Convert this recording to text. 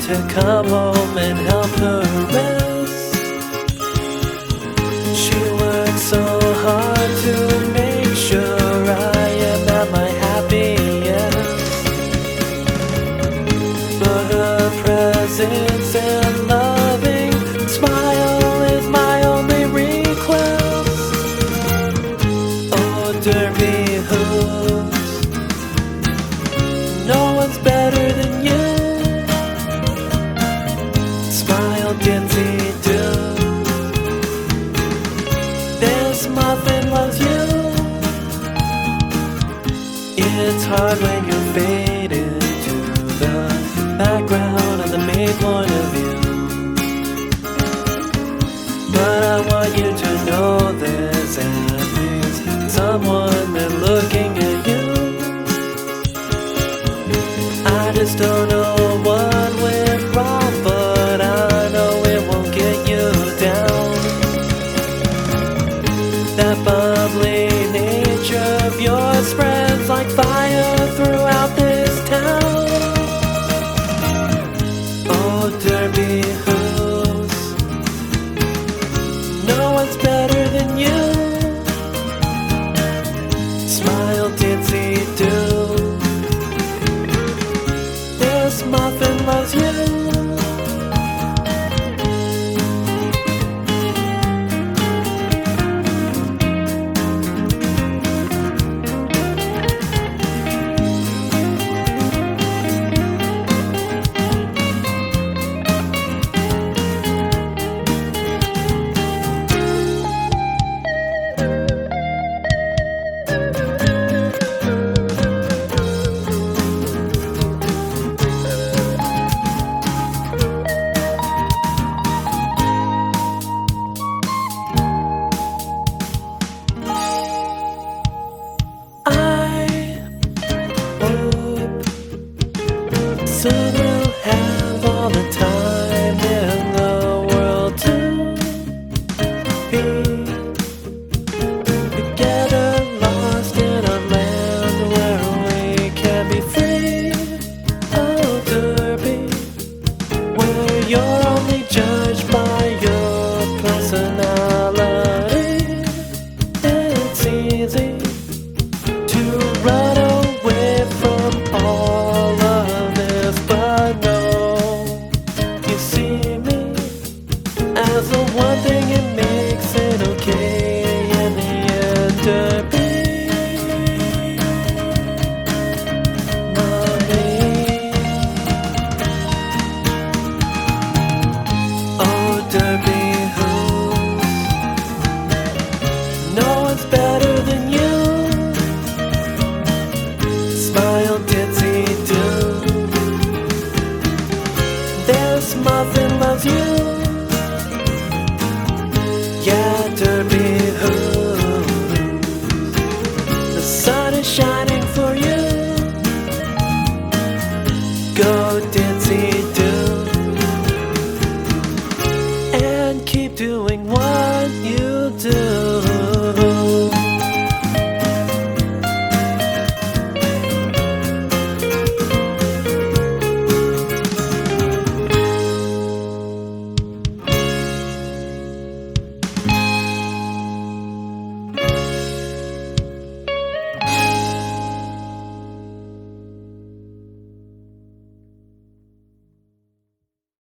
to come home and help her rest. She works so hard to make sure I am at my happiest, but her presence and loving smile is my only request. Oh, Derby hooves, no one's better than you. Smile, Dinsey do. This muffin loves you. It's hard when you're faded to the background of the main point of view, but I want you to know there's at least someone that's looking at you. I just don't know what went wrong, but I know it won't get you down. That bubbly nature of yours spreads like fire throughout this town. Oh, Derby hooves, no one's better than you. Smile, Dinsey do. This muffin loves you. Soon we'll have all the time in the world to be together, lost in a land where we can be free. Oh, Derby, where you're only judged by your personality. It's easy to run away from all of this, but no, you see me as the one thing that makes it okay in the end. Derby, mommy. Oh, Derby hooves, no one's better than you. Smile, Dinsey do. This muffin loves you. Yeah, Derby hooves, the sun is shining for you. Go, Dinsey